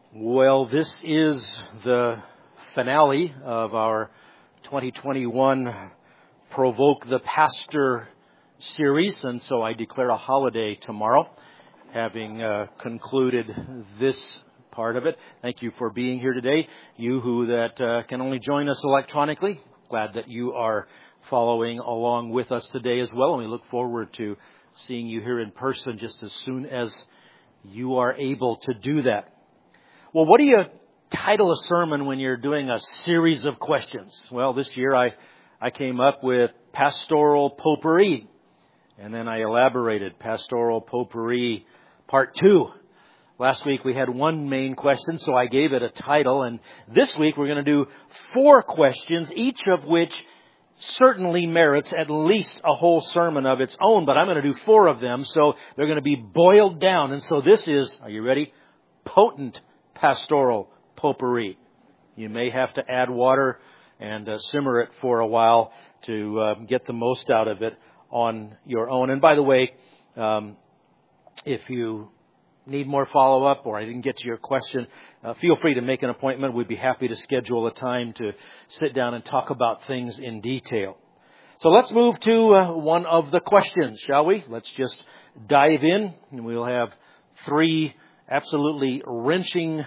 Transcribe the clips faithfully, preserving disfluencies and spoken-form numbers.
Well, this is the finale of our twenty twenty-one Provoke the Pastor series, and so I declare a holiday tomorrow, having uh, concluded this part of it. Thank you for being here today. You who that uh, can only join us electronically, glad that you are following along with us today as well, and we look forward to seeing you here in person just as soon as you are able to do that. Well, what do you title a sermon when you're doing a series of questions? Well, this year I, I came up with Pastoral Potpourri, and then I elaborated Pastoral Potpourri Part two. Last week we had one main question, so I gave it a title, and this week we're going to do four questions, each of which certainly merits at least a whole sermon of its own, but I'm going to do four of them, so they're going to be boiled down. And so this is, are you ready? Potent Pastoral Potpourri. You may have to add water and uh, simmer it for a while to uh, get the most out of it on your own. And by the way, um, if you need more follow-up or I didn't get to your question, uh, feel free to make an appointment. We'd be happy to schedule a time to sit down and talk about things in detail. So let's move to uh, one of the questions, shall we? Let's just dive in, and we'll have three absolutely wrenching,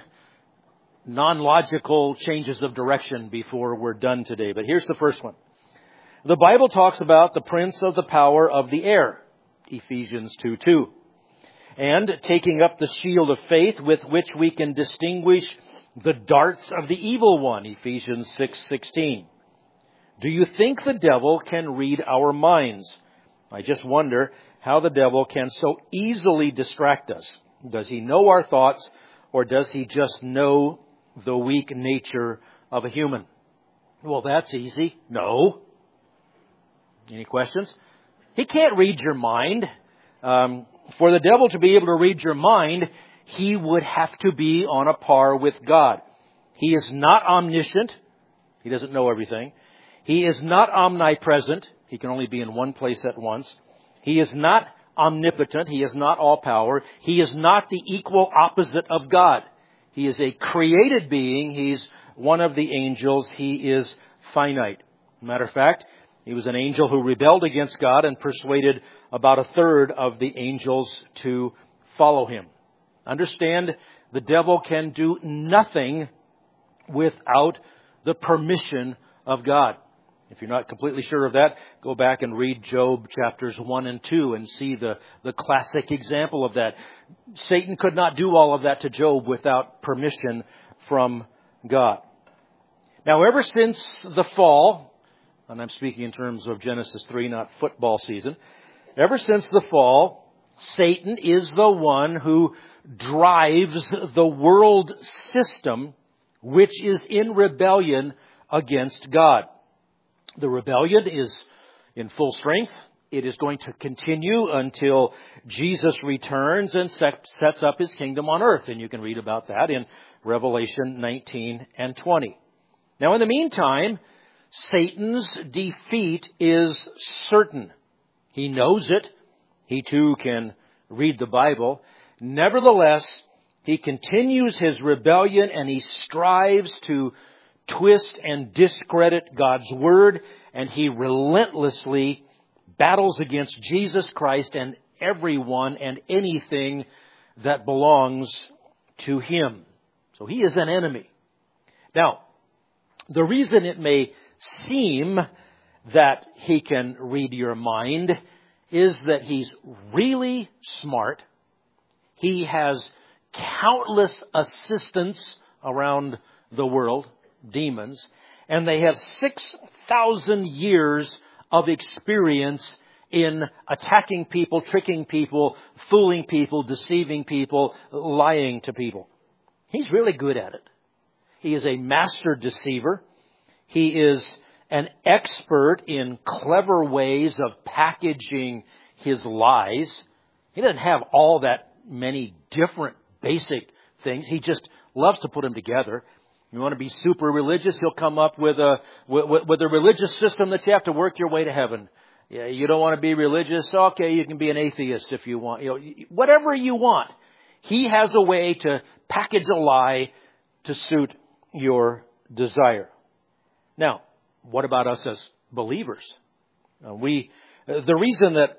non-logical changes of direction before we're done today. But here's the first one. The Bible talks about the prince of the power of the air, Ephesians two two. And taking up the shield of faith with which we can distinguish the darts of the evil one, Ephesians six sixteen. Do you think the devil can read our minds? I just wonder how the devil can so easily distract us. Does he know our thoughts, or does he just know the weak nature of a human? Well, that's easy. No. Any questions? He can't read your mind. Um, for the devil to be able to read your mind, he would have to be on a par with God. He is not omniscient. He doesn't know everything. He is not omnipresent. He can only be in one place at once. He is not omnipotent. He is not all power. He is not the equal opposite of God. He is a created being. He's one of the angels. He is finite. Matter of fact, he was an angel who rebelled against God and persuaded about a third of the angels to follow him. Understand, the devil can do nothing without the permission of God. If you're not completely sure of that, go back and read Job chapters one and two and see the, the classic example of that. Satan could not do all of that to Job without permission from God. Now, ever since the fall, and I'm speaking in terms of Genesis three, not football season, ever since the fall, Satan is the one who drives the world system which is in rebellion against God. The rebellion is in full strength. It is going to continue until Jesus returns and sets up his kingdom on earth. And you can read about that in Revelation nineteen and twenty. Now, in the meantime, Satan's defeat is certain. He knows it. He too can read the Bible. Nevertheless, he continues his rebellion and he strives to twist and discredit God's Word, and he relentlessly battles against Jesus Christ and everyone and anything that belongs to him. So he is an enemy. Now, the reason it may seem that he can read your mind is that he's really smart. He has countless assistants around the world, demons, and they have six thousand years of experience in attacking people, tricking people, fooling people, deceiving people, lying to people. He's really good at it. He is a master deceiver. He is an expert in clever ways of packaging his lies. He doesn't have all that many different basic things. He just loves to put them together. You want to be super religious? He'll come up with a with, with a religious system that you have to work your way to heaven. Yeah, you don't want to be religious? Okay, you can be an atheist if you want. You know, whatever you want. He has a way to package a lie to suit your desire. Now, what about us as believers? Uh, we, uh, the reason that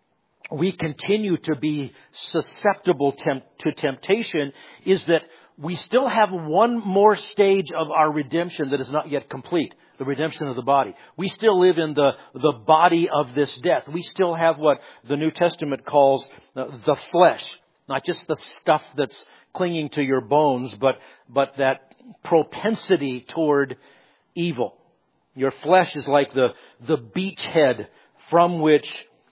we continue to be susceptible temp- to temptation is that we still have one more stage of our redemption that is not yet complete. The redemption of the body. We still live in the, the body of this death. We still have what the New Testament calls uh, the flesh. Not just the stuff that's clinging to your bones, but, but that propensity toward evil. Your flesh is like the, the beachhead from which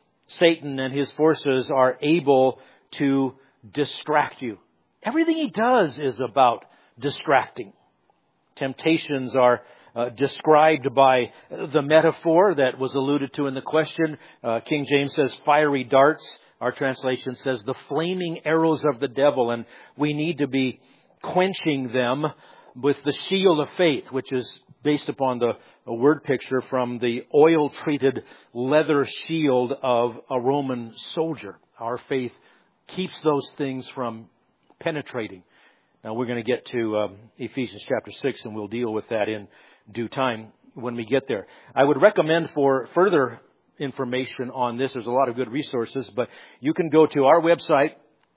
Satan and his forces are able to distract you. Everything he does is about distracting. Temptations are uh, described by the metaphor that was alluded to in the question. Uh, King James says fiery darts. Our translation says the flaming arrows of the devil. And we need to be quenching them with the shield of faith, which is based upon the a word picture from the oil-treated leather shield of a Roman soldier. Our faith keeps those things from penetrating. Now we're going to get to um, Ephesians chapter six, and we'll deal with that in due time when we get there. I would recommend for further information on this, there's a lot of good resources, but you can go to our website,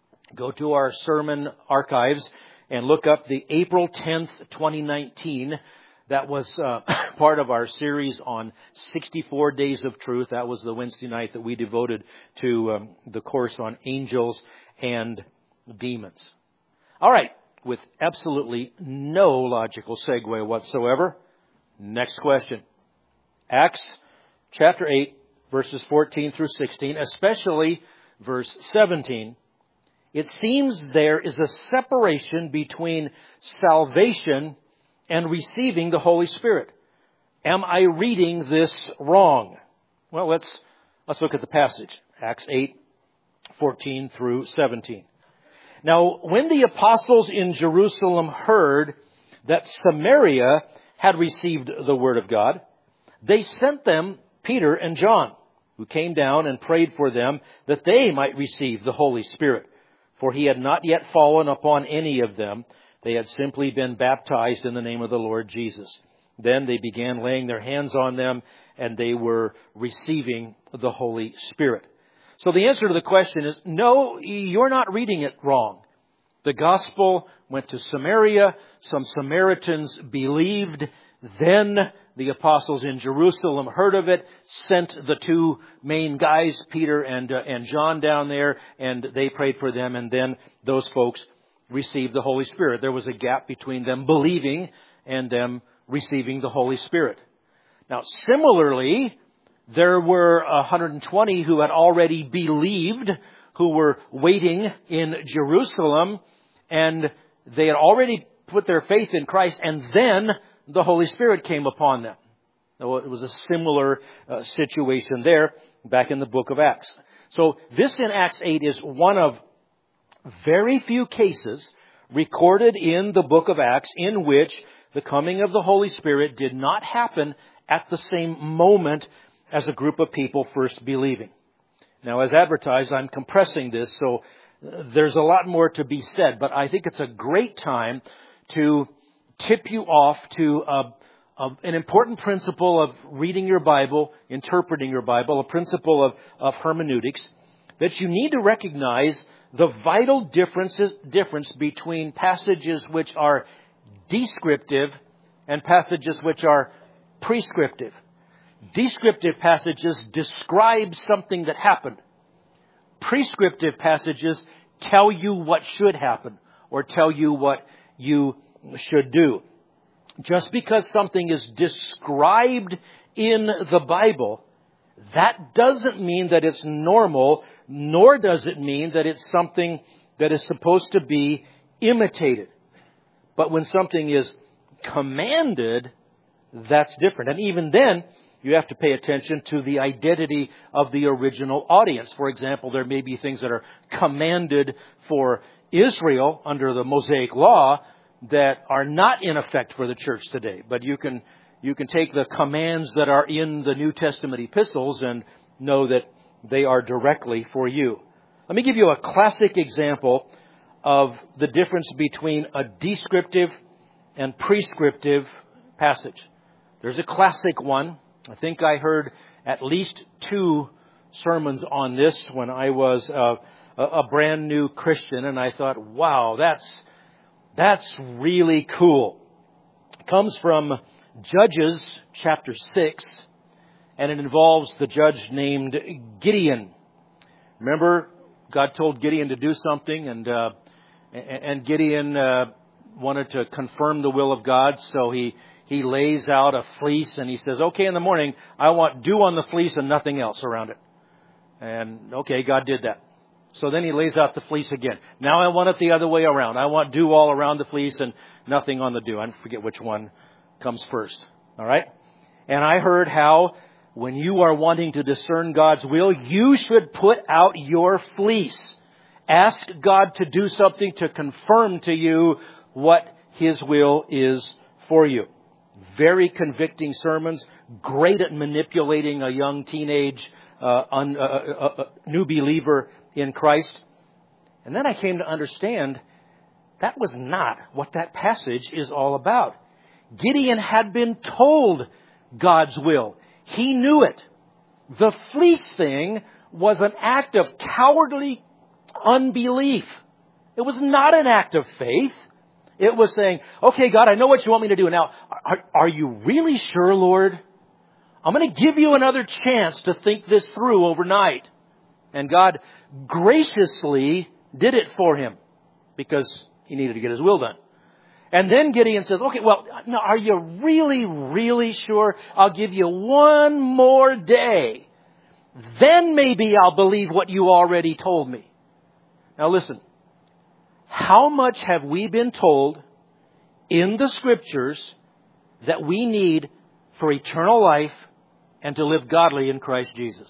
go to our sermon archives, and look up the April tenth, twenty nineteen. That was uh, part of our series on sixty-four Days of Truth. That was the Wednesday night that we devoted to um, the course on angels and demons. All right, with absolutely no logical segue whatsoever, next question. Acts chapter eight, verses fourteen through sixteen, especially verse seventeen. It seems there is a separation between salvation and receiving the Holy Spirit. Am I reading this wrong? Well, let's let's look at the passage. Acts eight, fourteen through seventeen. Now, when the apostles in Jerusalem heard that Samaria had received the word of God, they sent them Peter and John, who came down and prayed for them that they might receive the Holy Spirit. For he had not yet fallen upon any of them. They had simply been baptized in the name of the Lord Jesus. Then they began laying their hands on them, and they were receiving the Holy Spirit. So the answer to the question is, no, you're not reading it wrong. The gospel went to Samaria. Some Samaritans believed. Then the apostles in Jerusalem heard of it, sent the two main guys, Peter and uh, and John, down there, and they prayed for them, and then those folks received the Holy Spirit. There was a gap between them believing and them receiving the Holy Spirit. Now, similarly, there were one hundred twenty who had already believed, who were waiting in Jerusalem, and they had already put their faith in Christ, and then the Holy Spirit came upon them. Now, it was a similar uh, situation there back in the book of Acts. So this in Acts eight is one of very few cases recorded in the book of Acts in which the coming of the Holy Spirit did not happen at the same moment as a group of people first believing. Now, as advertised, I'm compressing this, so there's a lot more to be said, but I think it's a great time to tip you off to a, a, an important principle of reading your Bible, interpreting your Bible, a principle of, of hermeneutics, that you need to recognize the vital differences, difference between passages which are descriptive and passages which are prescriptive. Descriptive passages describe something that happened. Prescriptive passages tell you what should happen or tell you what you should do. Just because something is described in the Bible, that doesn't mean that it's normal, nor does it mean that it's something that is supposed to be imitated. But when something is commanded, that's different. And even then, you have to pay attention to the identity of the original audience. For example, there may be things that are commanded for Israel under the Mosaic Law that are not in effect for the church today. But you can you can take the commands that are in the New Testament epistles and know that they are directly for you. Let me give you a classic example of the difference between a descriptive and prescriptive passage. There's a classic one. I think I heard at least two sermons on this when I was uh, a, a brand new Christian, and I thought, wow, that's that's really cool. It comes from Judges chapter six, and it involves the judge named Gideon. Remember, God told Gideon to do something, and uh, and Gideon uh, wanted to confirm the will of God, so he he lays out a fleece, and he says, okay, in the morning, I want dew on the fleece and nothing else around it. And okay, God did that. So then he lays out the fleece again. Now I want it the other way around. I want dew all around the fleece and nothing on the dew. I forget which one comes first. All right? And I heard how when you are wanting to discern God's will, you should put out your fleece. Ask God to do something to confirm to you what His will is for you. Very convicting sermons. Great at manipulating a young teenage uh, un, uh, uh, uh, new believer in Christ. And then I came to understand that was not what that passage is all about. Gideon had been told God's will. He knew it. The fleece thing was an act of cowardly unbelief. It was not an act of faith. It was saying, okay, God, I know what you want me to do. Now, are, are you really sure, Lord? I'm going to give you another chance to think this through overnight. And God graciously did it for him because he needed to get his will done. And then Gideon says, okay, well, now, are you really, really sure? I'll give you one more day. Then maybe I'll believe what you already told me. Now listen, how much have we been told in the Scriptures that we need for eternal life and to live godly in Christ Jesus?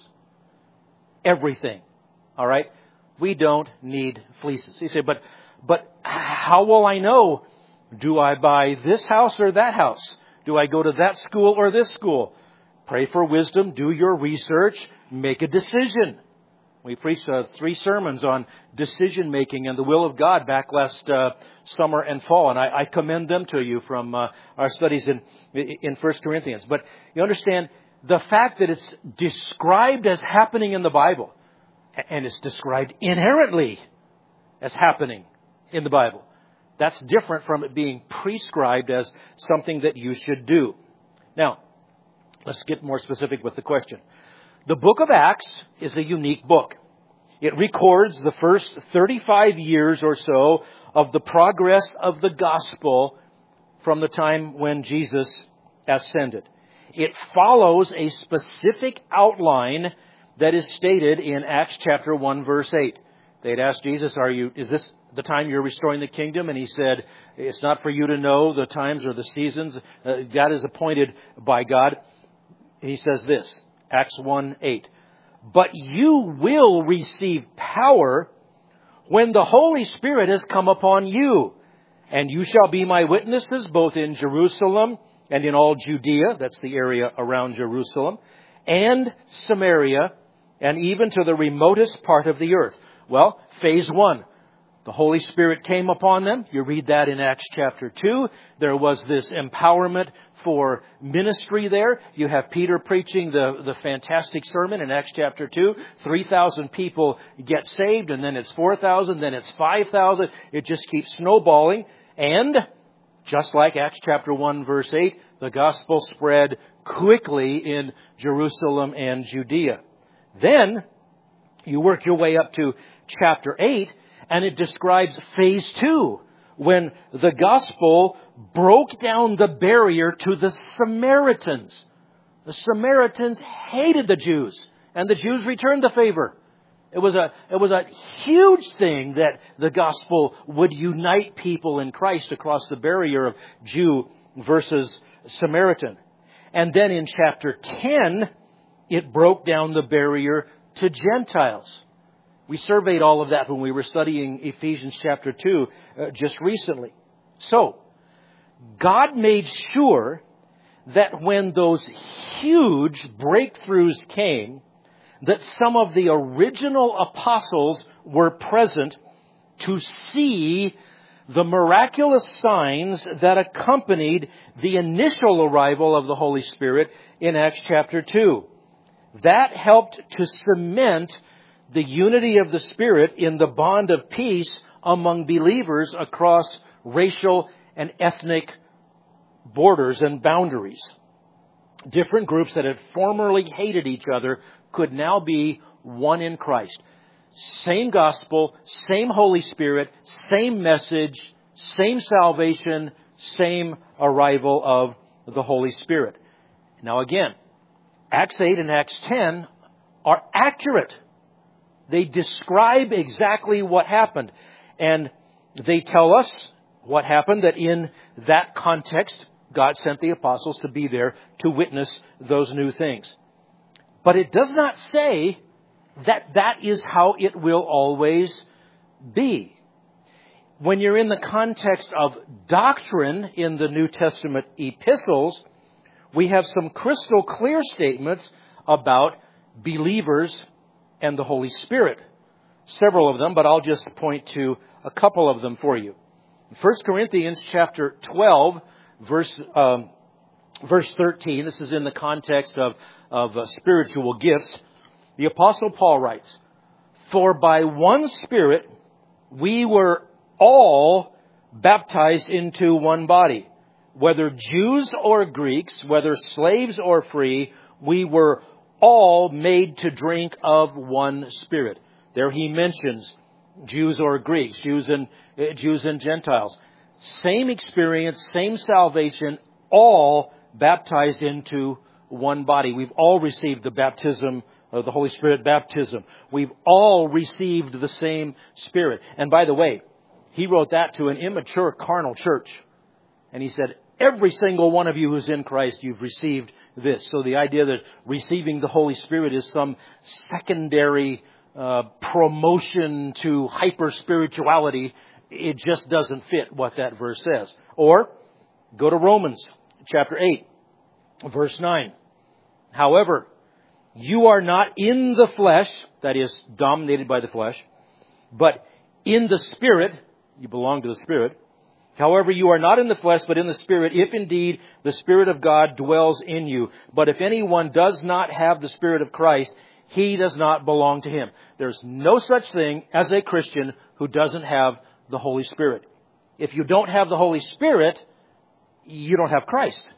Everything. All right? We don't need fleeces. You say, but, but how will I know? Do I buy this house or that house? Do I go to that school or this school? Pray for wisdom. Do your research. Make a decision. We preached uh, three sermons on decision making and the will of God back last uh, summer and fall, and I, I commend them to you from uh, our studies in in First Corinthians. But you understand the fact that it's described as happening in the Bible, and it's described inherently as happening in the Bible. That's different from it being prescribed as something that you should do. Now, let's get more specific with the question. The book of Acts is a unique book. It records the first thirty-five years or so of the progress of the gospel from the time when Jesus ascended. It follows a specific outline that is stated in Acts chapter one, verse eight. They'd asked Jesus, "Are you? Is this the time you're restoring the kingdom?" And he said, "It's not for you to know the times or the seasons. Uh, that is appointed by God." And he says this, Acts one eight. "But you will receive power when the Holy Spirit has come upon you. And you shall be my witnesses both in Jerusalem and in all Judea," that's the area around Jerusalem, "and Samaria, and even to the remotest part of the earth." Well, phase one. The Holy Spirit came upon them. You read that in Acts chapter two. There was this empowerment for ministry there. You have Peter preaching the, the fantastic sermon in Acts chapter two. three thousand people get saved, and then it's four thousand, then it's five thousand. It just keeps snowballing. And just like Acts chapter one, verse eight, the gospel spread quickly in Jerusalem and Judea. Then you work your way up to chapter eight, and it describes phase two, when the gospel broke down the barrier to the Samaritans. The Samaritans hated the Jews, and the Jews returned the favor. It was a, it was a huge thing that the gospel would unite people in Christ across the barrier of Jew versus Samaritan. And then in chapter ten, it broke down the barrier to Gentiles. We surveyed all of that when we were studying Ephesians chapter two uh, just recently. So, God made sure that when those huge breakthroughs came, that some of the original apostles were present to see the miraculous signs that accompanied the initial arrival of the Holy Spirit in Acts chapter two. That helped to cement the unity of the Spirit in the bond of peace among believers across racial and ethnic borders and boundaries. Different groups that had formerly hated each other could now be one in Christ. Same gospel, same Holy Spirit, same message, same salvation, same arrival of the Holy Spirit. Now again, Acts eight and Acts ten are accurate. They describe exactly what happened. And they tell us what happened, that in that context, God sent the apostles to be there to witness those new things. But it does not say that that is how it will always be. When you're in the context of doctrine in the New Testament epistles, we have some crystal clear statements about believers and the Holy Spirit. Several of them, but I'll just point to a couple of them for you. First Corinthians chapter twelve, verse um, verse thirteen. This is in the context of, of uh, spiritual gifts. The Apostle Paul writes, "For by one Spirit we were all baptized into one body, whether Jews or Greeks, whether slaves or free, we were all made to drink of one Spirit." There he mentions Jews or Greeks, Jews and uh, Jews and Gentiles. Same experience, same salvation, all baptized into one body. We've all received the baptism of the Holy Spirit baptism. We've all received the same Spirit. And by the way, he wrote that to an immature carnal church. And he said, every single one of you who's in Christ, you've received this. So the idea that receiving the Holy Spirit is some secondary uh, promotion to hyper-spirituality, it just doesn't fit what that verse says. Or, go to Romans chapter eight, verse nine. "However, you are not in the flesh," that is, dominated by the flesh, "but in the Spirit," you belong to the Spirit. "However, you are not in the flesh, but in the Spirit, if indeed the Spirit of God dwells in you. But if anyone does not have the Spirit of Christ, he does not belong to him." There's no such thing as a Christian who doesn't have the Holy Spirit. If you don't have the Holy Spirit, you don't have Christ.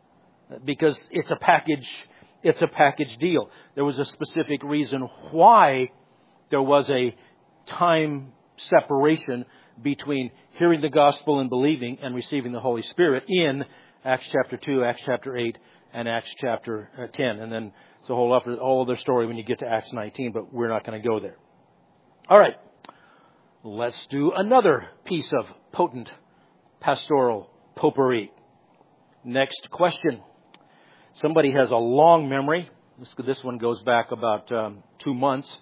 Because it's a package, it's a package deal. There was a specific reason why there was a time separation between hearing the gospel and believing and receiving the Holy Spirit in Acts chapter two, Acts chapter eight, and Acts chapter ten. And then it's a whole other, whole other story when you get to Acts nineteen, but we're not going to go there. All right. Let's do another piece of potent pastoral potpourri. Next question. Somebody has a long memory. This, this one goes back about um, two months.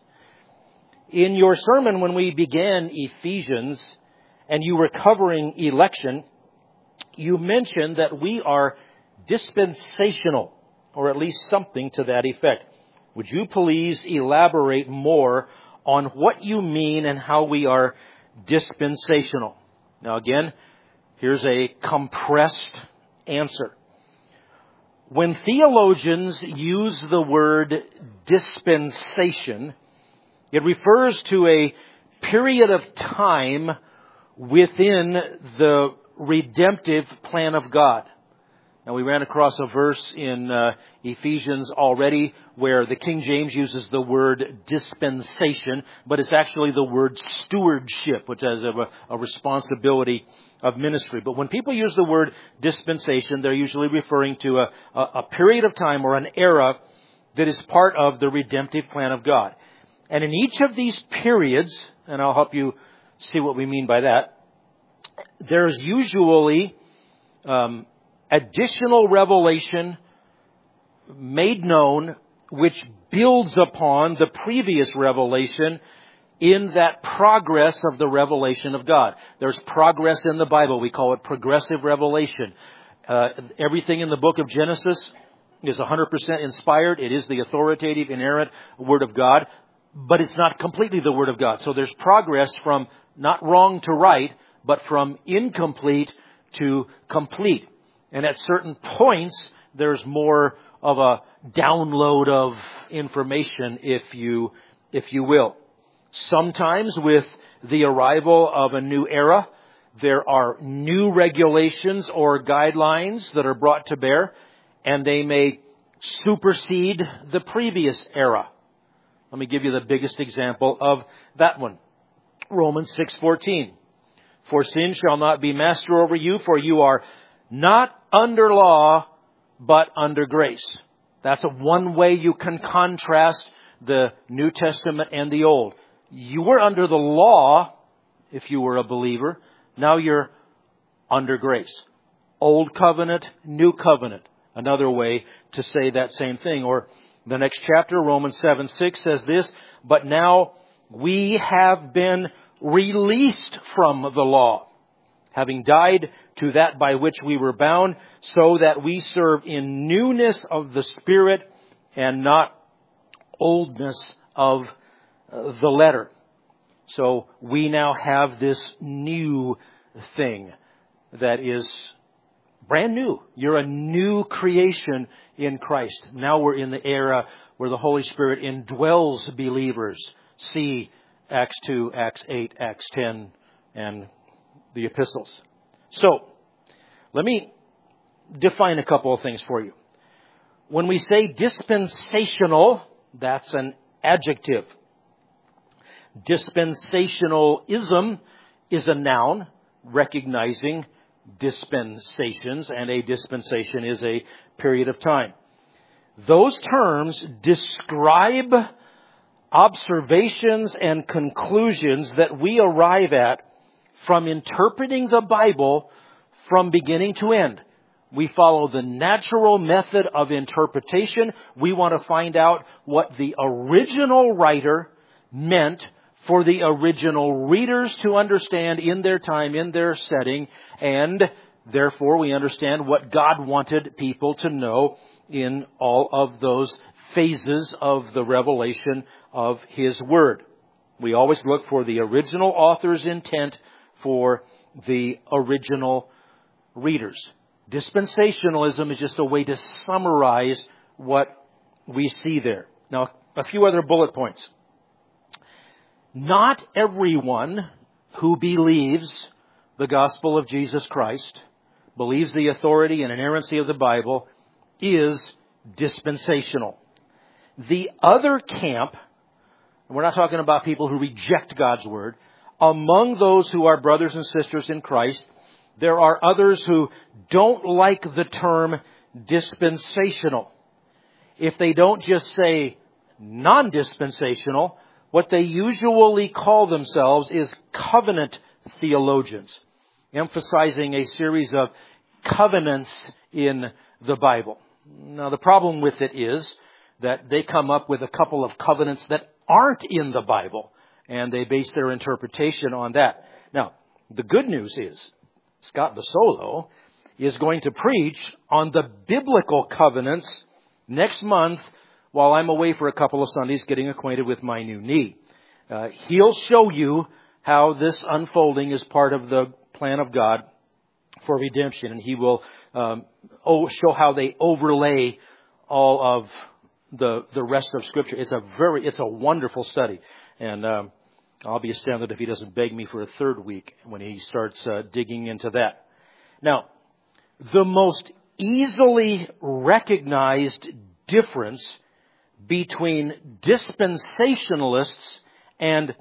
In your sermon when we began Ephesians and you were covering election, you mentioned that we are dispensational, or at least something to that effect. Would you please elaborate more on what you mean and how we are dispensational? Now again, here's a compressed answer. When theologians use the word dispensation, it refers to a period of time within the redemptive plan of God. Now, we ran across a verse in uh, Ephesians already where the King James uses the word dispensation, but it's actually the word stewardship, which has a, a responsibility of ministry. But when people use the word dispensation, they're usually referring to a, a, a period of time or an era that is part of the redemptive plan of God. And in each of these periods, and I'll help you see what we mean by that, there's usually um, additional revelation made known which builds upon the previous revelation in that progress of the revelation of God. There's progress in the Bible. We call it progressive revelation. Uh, everything in the book of Genesis is one hundred percent inspired. It is the authoritative, inerrant Word of God, but it's not completely the Word of God. So there's progress from not wrong to right, but from incomplete to complete. And at certain points, there's more of a download of information, if you, if you will. Sometimes with the arrival of a new era, there are new regulations or guidelines that are brought to bear, and they may supersede the previous era. Let me give you the biggest example of that one. Romans six fourteen. For sin shall not be master over you, for you are not under law, but under grace. That's a one way you can contrast the New Testament and the Old. You were under the law if you were a believer. Now you're under grace. Old covenant, new covenant. Another way to say that same thing. Or the next chapter, Romans seven six says this, but now we have been released from the law, having died to that by which we were bound, so that we serve in newness of the Spirit and not oldness of the letter. So we now have this new thing that is brand new. You're a new creation in Christ. Now we're in the era where the Holy Spirit indwells believers. See Acts two, Acts eight, Acts ten, and the epistles. So, let me define a couple of things for you. When we say dispensational, that's an adjective. Dispensationalism is a noun recognizing dispensations, and a dispensation is a period of time. Those terms describe observations and conclusions that we arrive at from interpreting the Bible from beginning to end. We follow the natural method of interpretation. We want to find out what the original writer meant for the original readers to understand in their time, in their setting, and therefore we understand what God wanted people to know in all of those phases of the revelation of His Word. We always look for the original author's intent for the original readers. Dispensationalism is just a way to summarize what we see there. Now, a few other bullet points. Not everyone who believes the gospel of Jesus Christ, believes the authority and inerrancy of the Bible, is dispensational. The other camp, and we're not talking about people who reject God's Word, among those who are brothers and sisters in Christ, there are others who don't like the term dispensational. If they don't just say non-dispensational, what they usually call themselves is covenant theologians, emphasizing a series of covenants in the Bible. Now, the problem with it is that they come up with a couple of covenants that aren't in the Bible, and they base their interpretation on that. Now, the good news is, Scott Basolo is going to preach on the biblical covenants next month while I'm away for a couple of Sundays getting acquainted with my new knee. Uh, he'll show you how this unfolding is part of the plan of God for redemption, and he will um, show how they overlay all of the the rest of Scripture. It's a very, it's a wonderful study, and um, I'll be astounded if he doesn't beg me for a third week when he starts uh, digging into that. Now, the most easily recognized difference between dispensationalists and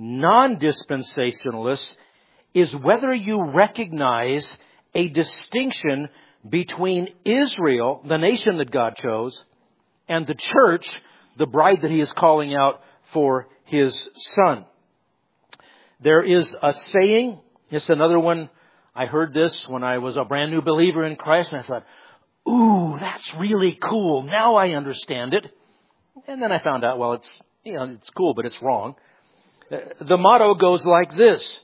non-dispensationalists is whether you recognize a distinction between Israel, the nation that God chose, and the church, the bride that He is calling out for His Son. There is a saying, it's another one, I heard this when I was a brand new believer in Christ, and I thought, ooh, that's really cool. Now I understand it. And then I found out, well, it's, you know, it's cool, but it's wrong. The motto goes like this: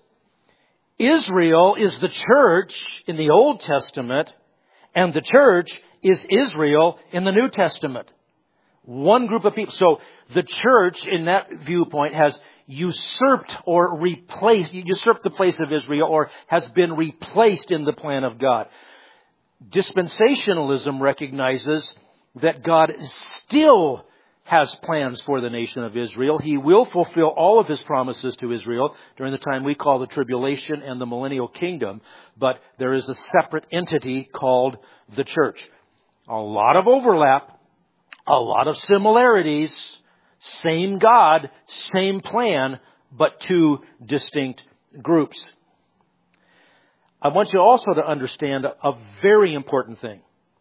Israel is the church in the Old Testament, and the church is Israel in the New Testament. One group of people. So the church in that viewpoint has usurped or replaced, usurped the place of Israel or has been replaced in the plan of God. Dispensationalism recognizes that God still has plans for the nation of Israel. He will fulfill all of His promises to Israel during the time we call the tribulation and the millennial kingdom. But there is a separate entity called the church. A lot of overlap, a lot of similarities, same God, same plan, but two distinct groups. I want you also to understand a very important thing.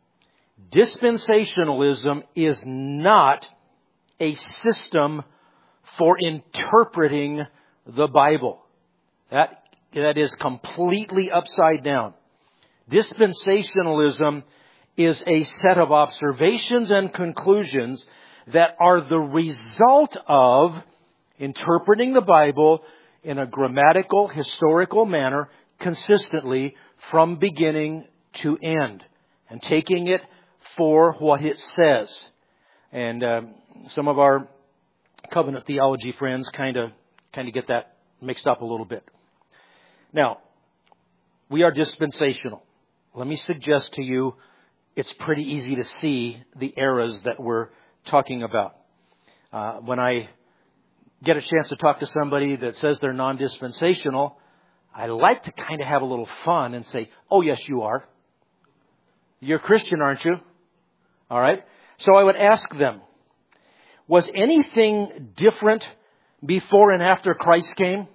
Dispensationalism is not a system for interpreting the Bible. That, that is completely upside down. Dispensationalism is a set of observations and conclusions that are the result of interpreting the Bible in a grammatical, historical manner consistently from beginning to end and taking it for what it says. And um, some of our covenant theology friends kind of kind of get that mixed up a little bit. Now, we are dispensational. Let me suggest to you, it's pretty easy to see the eras that we're talking about. Uh, when I get a chance to talk to somebody that says they're non-dispensational, I like to kind of have a little fun and say, oh, yes, you are. You're a Christian, aren't you? All right. So I would ask them, was anything different before and after Christ came?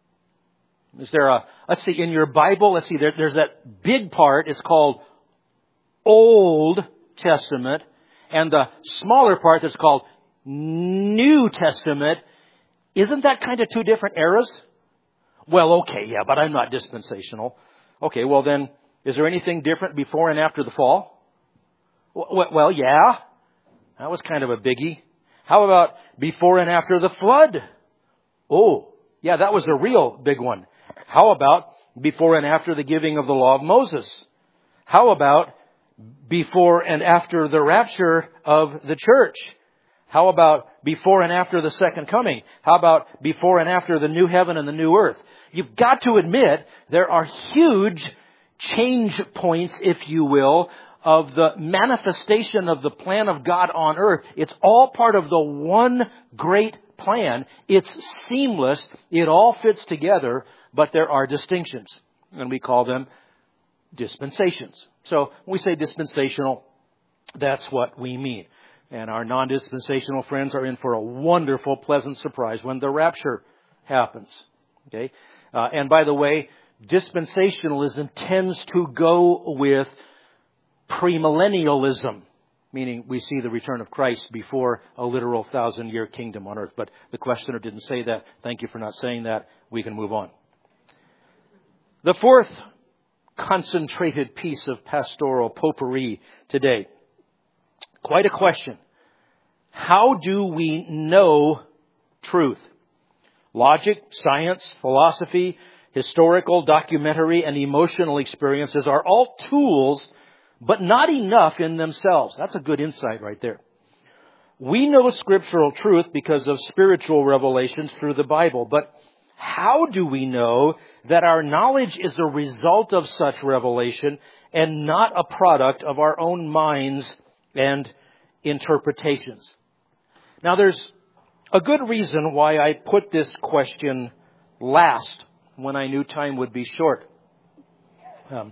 Is there a, let's see, in your Bible, let's see, there, there's that big part. It's called Old Testament. And the smaller part that's called New Testament. Isn't that kind of two different eras? Well, okay, yeah, but I'm not dispensational. Okay, well then, is there anything different before and after the fall? Well, yeah. That was kind of a biggie. How about before and after the flood? Oh, yeah, that was a real big one. How about before and after the giving of the law of Moses? How about before and after the rapture of the church? How about before and after the second coming? How about before and after the new heaven and the new earth? You've got to admit there are huge change points, if you will, of the manifestation of the plan of God on earth. It's all part of the one great plan. It's seamless. It all fits together, but there are distinctions, and we call them dispensations. So when we say dispensational, that's what we mean. And our non-dispensational friends are in for a wonderful, pleasant surprise when the rapture happens. Okay, uh, and by the way, dispensationalism tends to go with premillennialism, meaning we see the return of Christ before a literal thousand-year kingdom on earth. But the questioner didn't say that. Thank you for not saying that. We can move on. The fourth concentrated piece of pastoral potpourri today. Quite a question. How do we know truth? Logic, science, philosophy, historical, documentary, and emotional experiences are all tools, but not enough in themselves. That's a good insight right there. We know scriptural truth because of spiritual revelations through the Bible, but how do we know that our knowledge is a result of such revelation and not a product of our own minds and interpretations? Now, there's a good reason why I put this question last when I knew time would be short. Um,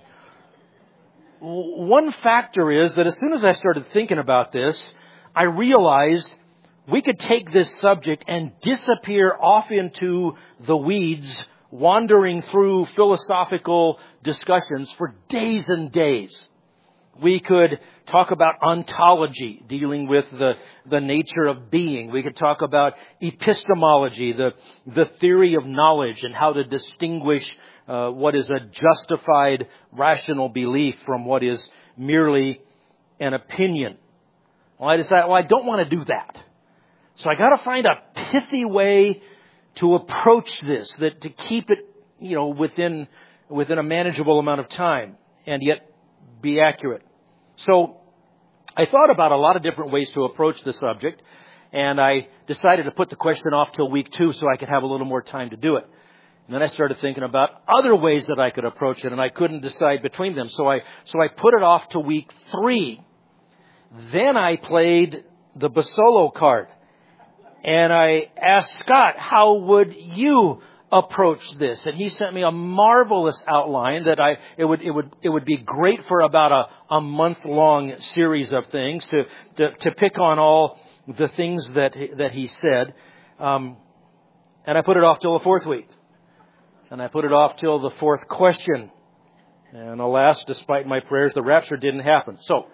one factor is that as soon as I started thinking about this, I realized we could take this subject and disappear off into the weeds, wandering through philosophical discussions for days and days. We could talk about ontology, dealing with the, the nature of being. We could talk about epistemology, the, the theory of knowledge and how to distinguish uh, what is a justified, rational belief from what is merely an opinion. Well, I decided, well, I don't want to do that. So I got to find a pithy way to approach this, that to keep it, you know, within within a manageable amount of time and yet be accurate. So I thought about a lot of different ways to approach the subject, and I decided to put the question off till week two so I could have a little more time to do it. And then I started thinking about other ways that I could approach it, and I couldn't decide between them. So I, so I put it off to week three. Then I played the Basolo card. And I asked Scott, how would you approach this? And he sent me a marvelous outline that I, it would, it would, it would be great for about a, a month long series of things to, to, to pick on all the things that, that he said. Um, and I put it off till the fourth week. And I put it off till the fourth question. And alas, despite my prayers, the rapture didn't happen. So,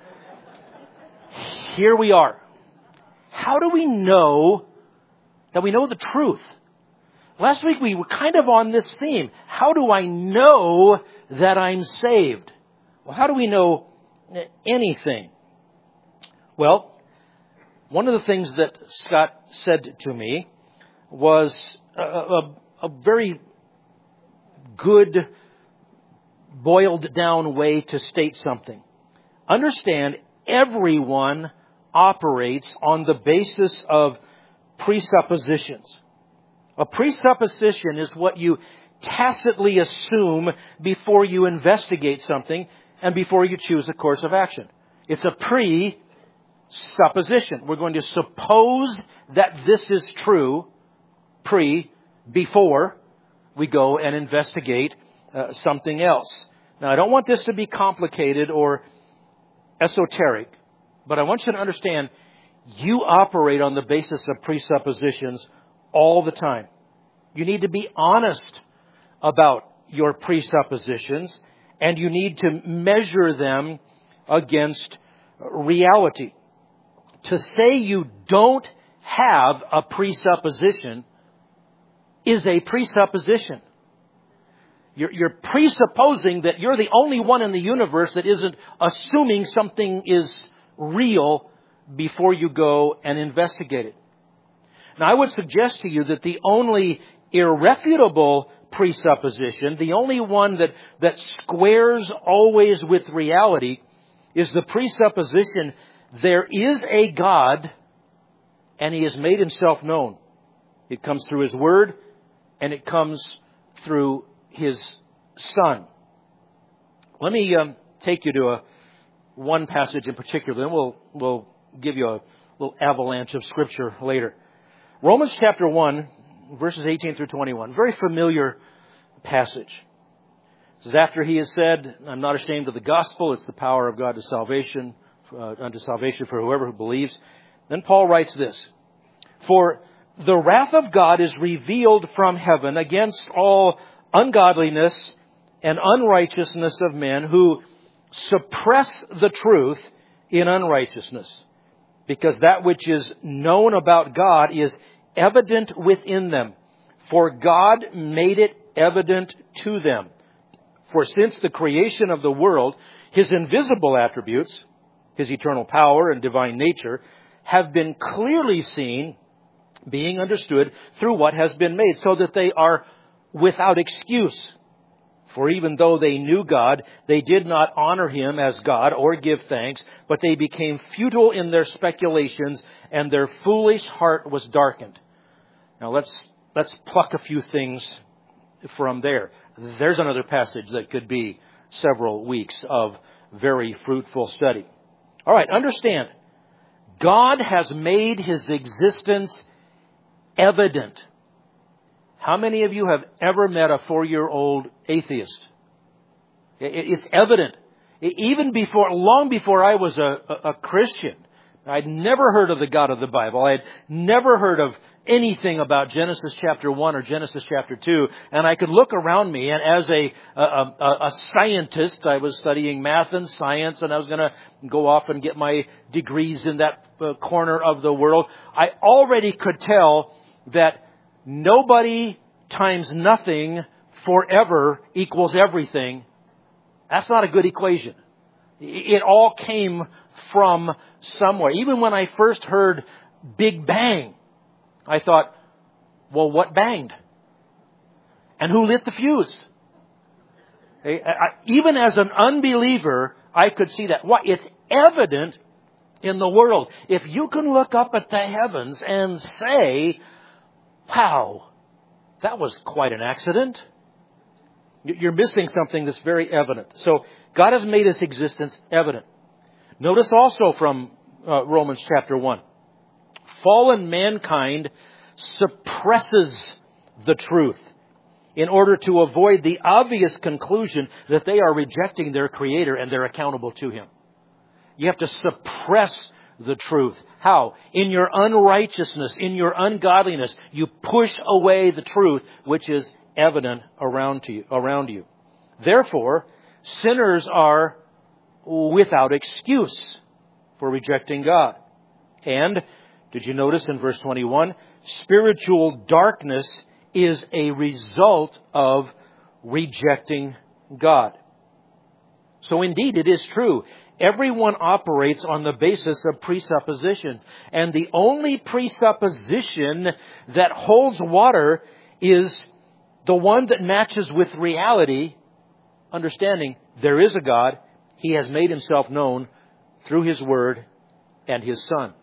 here we are. How do we know that we know the truth? Last week we were kind of on this theme. How do I know that I'm saved? Well, how do we know anything? Well, one of the things that Scott said to me was a, a, a very good, boiled down way to state something. Understand, everyone operates on the basis of presuppositions. A presupposition is what you tacitly assume before you investigate something and before you choose a course of action. It's a presupposition. We're going to suppose that this is true, pre, before we go and investigate uh, something else. Now, I don't want this to be complicated or esoteric, but I want you to understand you operate on the basis of presuppositions all the time. You need to be honest about your presuppositions, and you need to measure them against reality. To say you don't have a presupposition is a presupposition. You're, you're presupposing that you're the only one in the universe that isn't assuming something is real before you go and investigate it. Now, I would suggest to you that the only irrefutable presupposition, the only one that, that squares always with reality, is the presupposition there is a God and He has made Himself known. It comes through His Word and it comes through His Son. Let me um, take you to a one passage in particular, then we'll, we'll give you a little avalanche of Scripture later. Romans chapter one, verses eighteen through twenty-one. Very familiar passage. This is after he has said, I'm not ashamed of the gospel. It's the power of God to salvation, uh, unto salvation for whoever who believes. Then Paul writes this. For the wrath of God is revealed from heaven against all ungodliness and unrighteousness of men who suppress the truth in unrighteousness. Because that which is known about God is evident within them. For God made it evident to them. For since the creation of the world, His invisible attributes, His eternal power and divine nature, have been clearly seen, being understood through what has been made, so that they are without excuse. For even though they knew God, they did not honor Him as God or give thanks, but they became futile in their speculations, and their foolish heart was darkened. Now let's let's pluck a few things from there. There's another passage that could be several weeks of very fruitful study. All right, understand. God has made His existence evident. How many of you have ever met a four-year-old atheist? It's evident. Even before, long before I was a, a, a Christian, I'd never heard of the God of the Bible. I had never heard of anything about Genesis chapter one or Genesis chapter two. And I could look around me, and as a, a, a, a scientist, I was studying math and science, and I was going to go off and get my degrees in that uh, corner of the world. I already could tell that nobody times nothing forever equals everything. That's not a good equation. It all came from somewhere. Even when I first heard Big Bang, I thought, well, what banged? And who lit the fuse? Even as an unbeliever, I could see that. Why? It's evident in the world. If you can look up at the heavens and say, wow, that was quite an accident, you're missing something that's very evident. So God has made His existence evident. Notice also from uh, Romans chapter one, fallen mankind suppresses the truth in order to avoid the obvious conclusion that they are rejecting their Creator and they're accountable to Him. You have to suppress the truth. How? In your unrighteousness, in your ungodliness, you push away the truth which is evident around to you, around you. Therefore, sinners are without excuse for rejecting God. And, did you notice in verse twenty-one, spiritual darkness is a result of rejecting God. So indeed, it is true. Everyone operates on the basis of presuppositions. And the only presupposition that holds water is the one that matches with reality, understanding there is a God. He has made Himself known through His Word and His Son.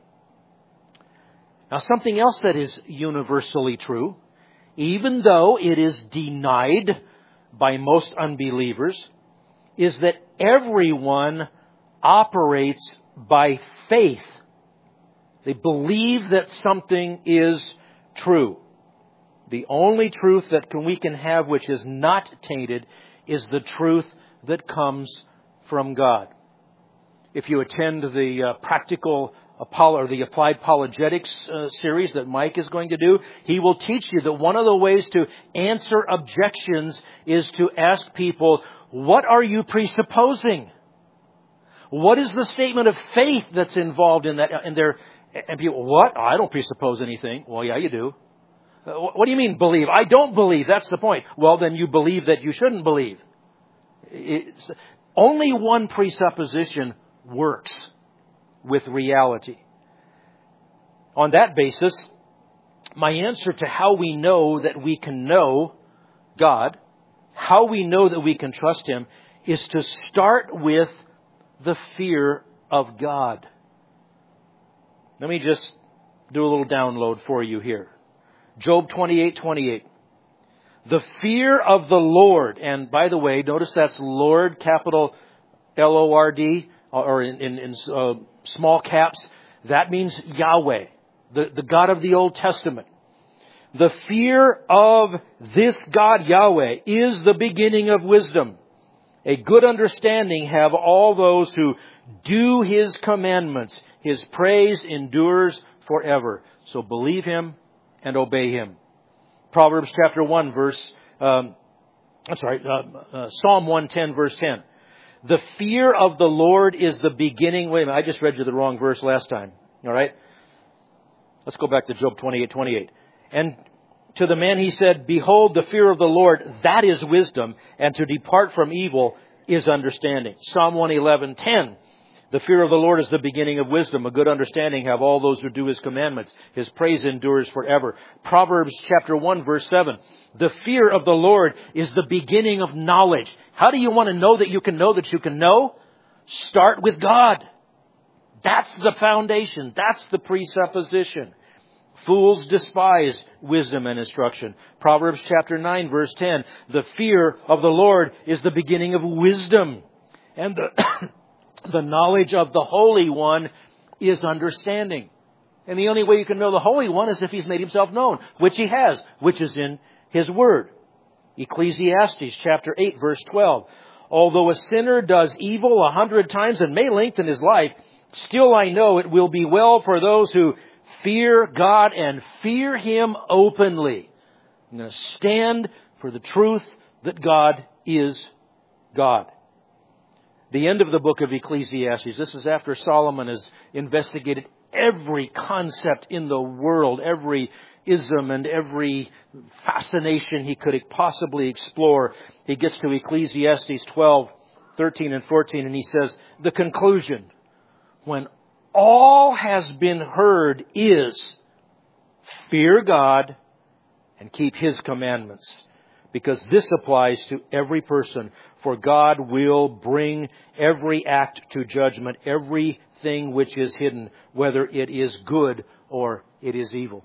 Now, something else that is universally true, even though it is denied by most unbelievers, is that everyone operates by faith. They believe that something is true. The only truth that can, we can have which is not tainted is the truth that comes from God. If you attend the uh, practical Apollo, or the applied apologetics uh, series that Mike is going to do, he will teach you that one of the ways to answer objections is to ask people, what are you presupposing? What is the statement of faith that's involved in that? And they're, and people, what? I don't presuppose anything. Well, yeah, you do. What do you mean believe? I don't believe. That's the point. Well, then you believe that you shouldn't believe. It's, only one presupposition works with reality. On that basis, my answer to how we know that we can know God, how we know that we can trust Him, is to start with the fear of God. Let me just do a little download for you here. Job twenty-eight twenty-eight. The fear of the Lord, and by the way, notice that's Lord, capital L O R D, or in, in, in uh, small caps. That means Yahweh, the, the God of the Old Testament. The fear of this God, Yahweh, is the beginning of wisdom. A good understanding have all those who do His commandments. His praise endures forever. So believe Him and obey Him. Proverbs chapter one verse, um, I'm sorry, uh, uh, Psalm one ten verse ten. The fear of the Lord is the beginning. Wait a minute, I just read you the wrong verse last time. All right? Let's go back to Job twenty-eight twenty-eight. And to the man He said, behold, the fear of the Lord, that is wisdom, and to depart from evil is understanding. Psalm one eleven ten. The fear of the Lord is the beginning of wisdom. A good understanding have all those who do His commandments. His praise endures forever. Proverbs chapter one verse seven. The fear of the Lord is the beginning of knowledge. How do you want to know that you can know that you can know? Start with God. That's the foundation. That's the presupposition. Fools despise wisdom and instruction. Proverbs chapter nine verse ten. The fear of the Lord is the beginning of wisdom. And the, the knowledge of the Holy One is understanding. And the only way you can know the Holy One is if He's made Himself known, which He has, which is in His Word. Ecclesiastes chapter eight verse twelve. Although a sinner does evil a hundred times and may lengthen his life, still I know it will be well for those who fear God and fear Him openly. I'm going to stand for the truth that God is God. The end of the book of Ecclesiastes, this is after Solomon has investigated every concept in the world, every ism and every fascination he could possibly explore. He gets to Ecclesiastes twelve, thirteen and fourteen, and he says, the conclusion, when all has been heard, is fear God and keep His commandments. Because this applies to every person. For God will bring every act to judgment, every thing which is hidden, whether it is good or it is evil.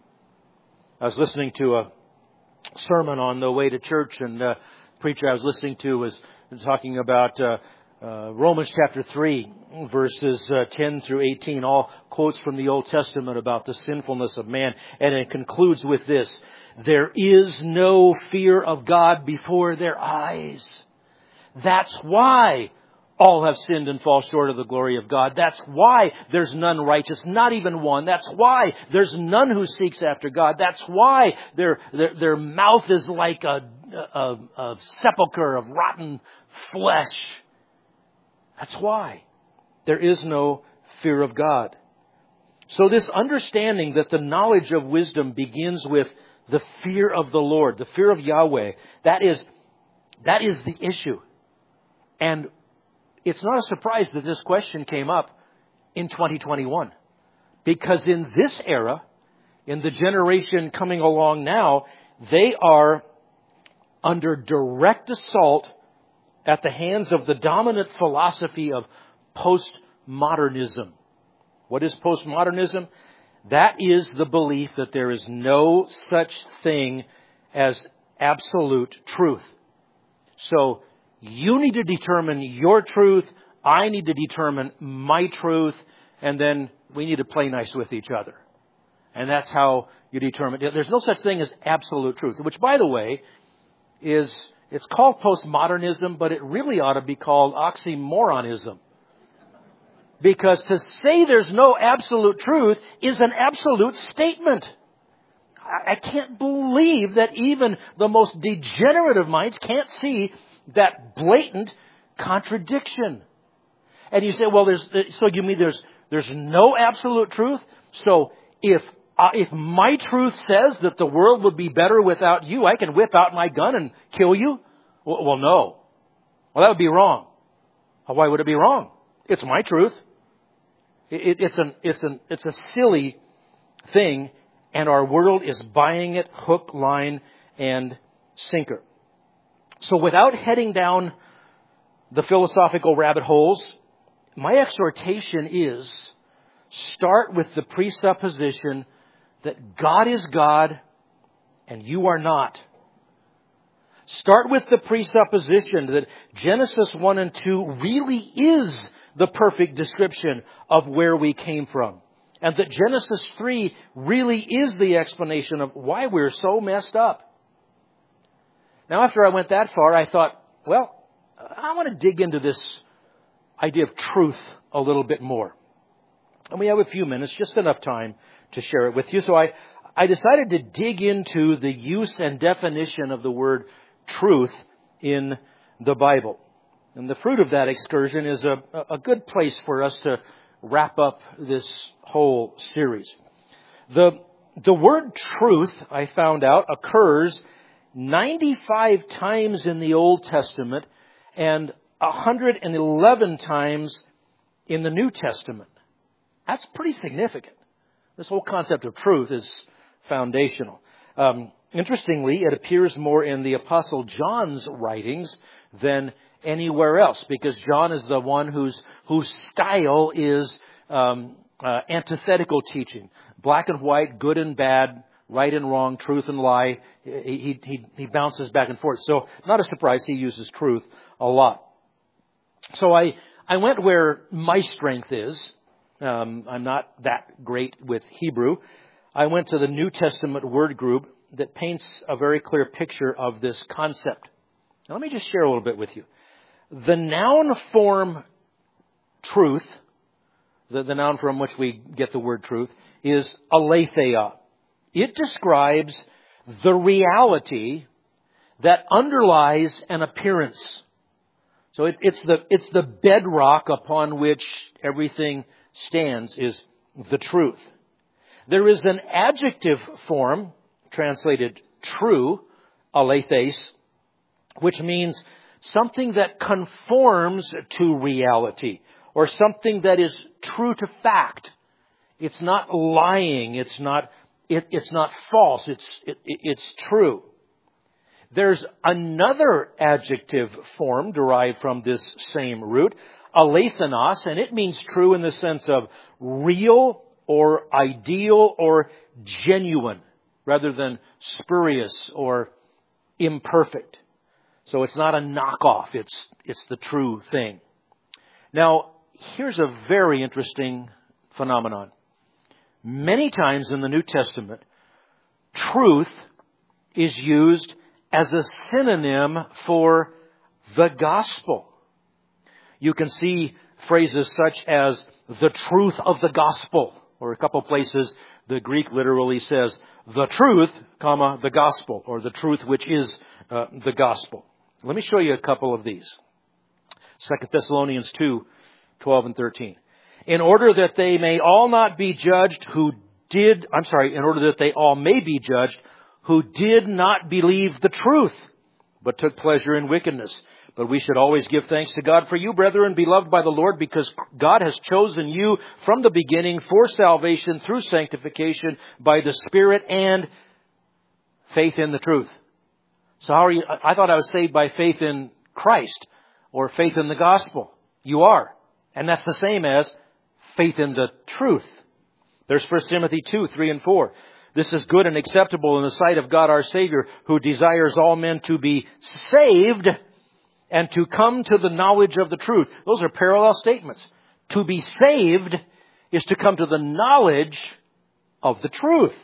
I was listening to a sermon on the way to church, and the preacher I was listening to was talking about uh, uh, Romans chapter three, verses uh, ten through eighteen, all quotes from the Old Testament about the sinfulness of man. And it concludes with this: there is no fear of God before their eyes. That's why all have sinned and fall short of the glory of God. That's why there's none righteous, not even one. That's why there's none who seeks after God. That's why their their, their mouth is like a, a, a sepulcher of rotten flesh. That's why there is no fear of God. So this understanding that the knowledge of wisdom begins with the fear of the Lord, the fear of Yahweh, that is, that is the issue. And it's not a surprise that this question came up in twenty twenty-one. Because in this era, in the generation coming along now, they are under direct assault at the hands of the dominant philosophy of postmodernism. What is postmodernism? That is the belief that there is no such thing as absolute truth. So you need to determine your truth. I need to determine my truth. And then we need to play nice with each other. And that's how you determine. There's no such thing as absolute truth. Which, by the way, is, it's called postmodernism, but it really ought to be called oxymoronism. Because to say there's no absolute truth is an absolute statement. I can't believe that even the most degenerate of minds can't see that blatant contradiction. And you say, well, there's, so you mean there's, there's no absolute truth? So if, uh, if my truth says that the world would be better without you, I can whip out my gun and kill you? Well, well no. Well, that would be wrong. Why would it be wrong? It's my truth. It, it, it's an, it's an, it's a silly thing, and our world is buying it hook, line, and sinker. So without heading down the philosophical rabbit holes, my exhortation is start with the presupposition that God is God and you are not. Start with the presupposition that Genesis one and two really is the perfect description of where we came from. And that Genesis three really is the explanation of why we're so messed up. Now, after I went that far, I thought, well, I want to dig into this idea of truth a little bit more. And we have a few minutes, just enough time to share it with you. So I, I decided to dig into the use and definition of the word truth in the Bible. And the fruit of that excursion is a, a good place for us to wrap up this whole series. The, the word truth, I found out, occurs ninety-five times in the Old Testament and one hundred eleven times in the New Testament. That's pretty significant. This whole concept of truth is foundational. Um, interestingly, it appears more in the Apostle John's writings than anywhere else, because John is the one whose whose style is um, uh, antithetical teaching. Black and white, good and bad, right and wrong, truth and lie. He, he, he bounces back and forth. So not a surprise he uses truth a lot. So I, I went where my strength is. Um, I'm not that great with Hebrew. I went to the New Testament word group that paints a very clear picture of this concept. Now, let me just share a little bit with you. The noun form truth, the, the noun from which we get the word truth, is aletheia. It describes the reality that underlies an appearance. So it, it's the it's the bedrock upon which everything stands, is the truth. There is an adjective form, translated true, aletheis, which means something that conforms to reality, or something that is true to fact. It's not lying. It's not. It, it's not false. It's it, it's true. There's another adjective form derived from this same root, alethenos, and it means true in the sense of real or ideal or genuine, rather than spurious or imperfect. So it's not a knockoff, it's, it's the true thing. Now, here's a very interesting phenomenon. Many times in the New Testament, truth is used as a synonym for the gospel. You can see phrases such as the truth of the gospel, or a couple places the Greek literally says the truth, comma, the gospel, or the truth which is uh, the gospel. Let me show you a couple of these. Second Thessalonians two, twelve and thirteen. In order that they may all not be judged who did, I'm sorry, in order that they all may be judged who did not believe the truth, but took pleasure in wickedness. But we should always give thanks to God for you, brethren, beloved by the Lord, because God has chosen you from the beginning for salvation through sanctification by the Spirit and faith in the truth. So how are you? I thought I was saved by faith in Christ or faith in the gospel. You are. And that's the same as faith in the truth. There's First Timothy two, three and four. This is good and acceptable in the sight of God our Savior, who desires all men to be saved and to come to the knowledge of the truth. Those are parallel statements. To be saved is to come to the knowledge of the truth.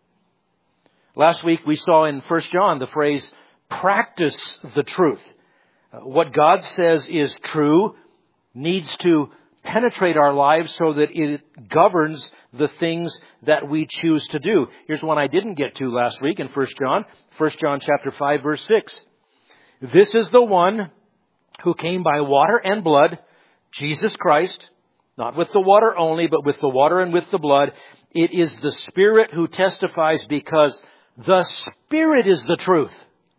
Last week we saw in First John the phrase, practice the truth. Uh, what God says is true needs to penetrate our lives so that it governs the things that we choose to do. Here's one I didn't get to last week in First John. First John chapter five, verse six. This is the one who came by water and blood, Jesus Christ, not with the water only, but with the water and with the blood. It is the Spirit who testifies, because the Spirit is the truth.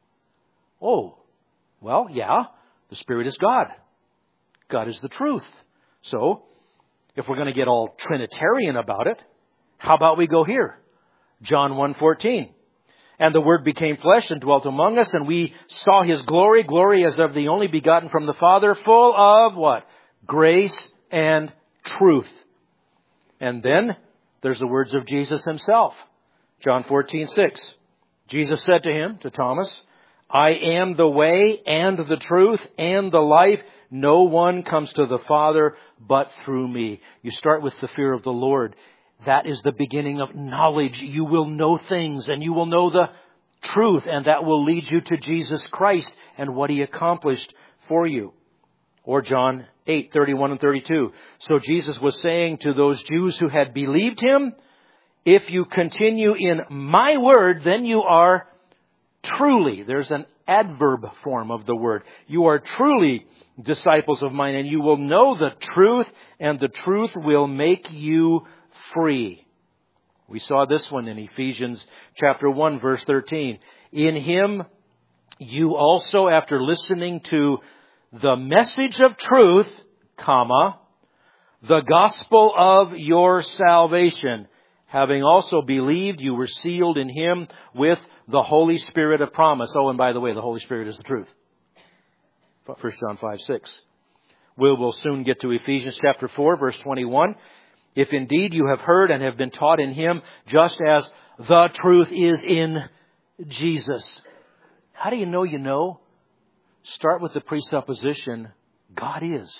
Oh, well, yeah, the Spirit is God. God is the truth. So, if we're going to get all Trinitarian about it, how about we go here? John one fourteen. And the Word became flesh and dwelt among us, and we saw His glory, glory as of the only begotten from the Father, full of what? Grace and truth. And then there's the words of Jesus Himself. John fourteen six. Jesus said to him, to Thomas, I am the way and the truth and the life. No one comes to the Father but through me. You start with the fear of the Lord. That is the beginning of knowledge. You will know things and you will know the truth, and that will lead you to Jesus Christ and what He accomplished for you. Or John eight, thirty-one and thirty-two. So Jesus was saying to those Jews who had believed Him, if you continue in my word, then you are truly, there's an adverb form of the word. You are truly disciples of mine, and you will know the truth, and the truth will make you free. We saw this one in Ephesians chapter one, verse thirteen. In Him you also, after listening to the message of truth, comma, the gospel of your salvation, having also believed, you were sealed in Him with the Holy Spirit of promise. Oh, and by the way, the Holy Spirit is the truth. First John five, six. We will soon get to Ephesians chapter four, verse twenty-one. If indeed you have heard and have been taught in Him, just as the truth is in Jesus. How do you know you know? Start with the presupposition, God is.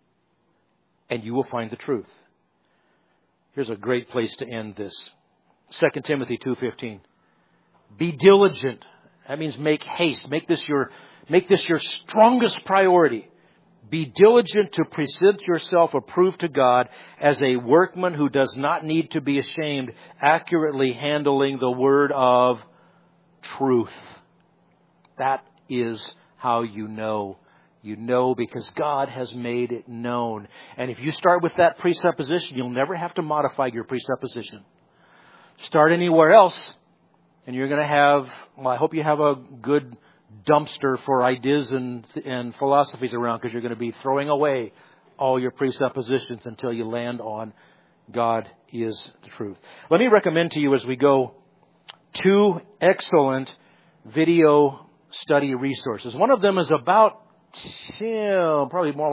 And you will find the truth. Here's a great place to end this. Second Timothy two fifteen. Be diligent. That means make haste. Make this your, make this your strongest priority. Be diligent to present yourself approved to God as a workman who does not need to be ashamed, accurately handling the word of truth. That is how you know. You know because God has made it known. And if you start with that presupposition, you'll never have to modify your presupposition. Start anywhere else, and you're going to have, well, I hope you have a good dumpster for ideas and, and philosophies around, because you're going to be throwing away all your presuppositions until you land on God is the truth. Let me recommend to you as we go two excellent video study resources. One of them is about, probably more like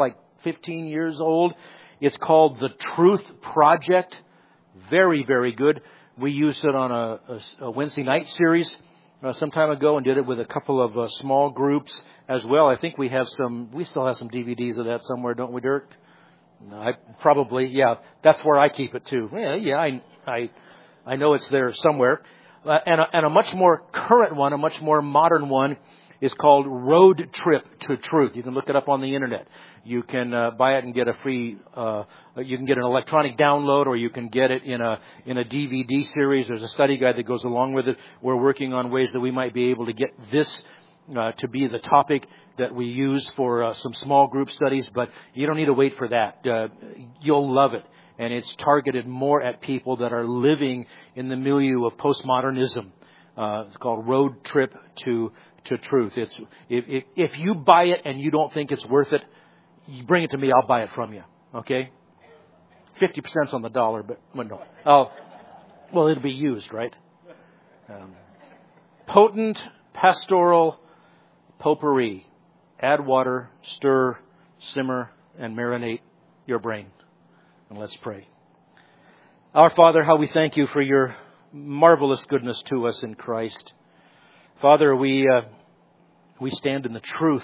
fifteen years old. It's called The Truth Project. Very, very good. We used it on a, a, a Wednesday night series uh, some time ago and did it with a couple of uh, small groups as well. I think we have some, we still have some D V Ds of that somewhere, don't we, Dirk? No, I probably, yeah, that's where I keep it too. Yeah, yeah, I, I, I know it's there somewhere. Uh, and, a, and a much more current one, a much more modern one, is called Road Trip to Truth. You can look it up on the internet. You can uh, buy it and get a free, uh, you can get an electronic download, or you can get it in a in a D V D series. There's a study guide that goes along with it. We're working on ways that we might be able to get this uh, to be the topic that we use for uh, some small group studies, but you don't need to wait for that. Uh, you'll love it. And it's targeted more at people that are living in the milieu of postmodernism. Uh, it's called Road Trip to to Truth. It's if, if, if you buy it and you don't think it's worth it, you bring it to me. I'll buy it from you. Okay? Fifty percent's on the dollar, but well, no. Oh, well, it'll be used, right? Um, potent pastoral potpourri. Add water, stir, simmer, and marinate your brain. And let's pray. Our Father, how we thank you for your marvelous goodness to us in Christ. Father, we uh, we stand in the truth.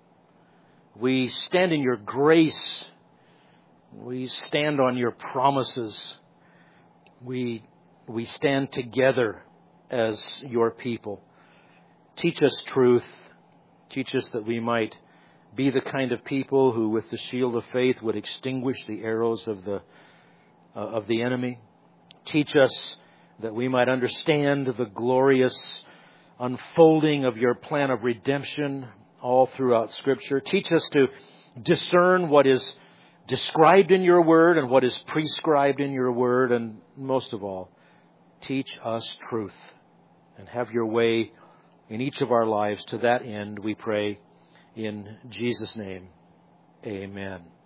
We stand in your grace. We stand on your promises. We we stand together as your people. Teach us truth. Teach us that we might be the kind of people who, with the shield of faith, would extinguish the arrows of the uh, of the enemy. Teach us that we might understand the glorious unfolding of your plan of redemption all throughout Scripture. Teach us to discern what is described in your word and what is prescribed in your word. And most of all, teach us truth and have your way in each of our lives. To that end, we pray in Jesus' name. Amen.